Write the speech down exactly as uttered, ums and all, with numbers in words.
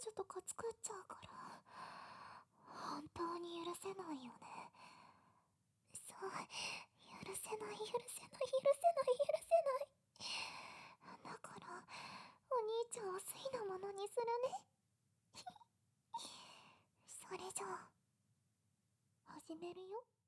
女とか作っちゃうから、本当に許せないよね。そう、許せない、許せない、許せない、許せない。だから、お兄ちゃんを好きなものにするね。それじゃあ、始めるよ。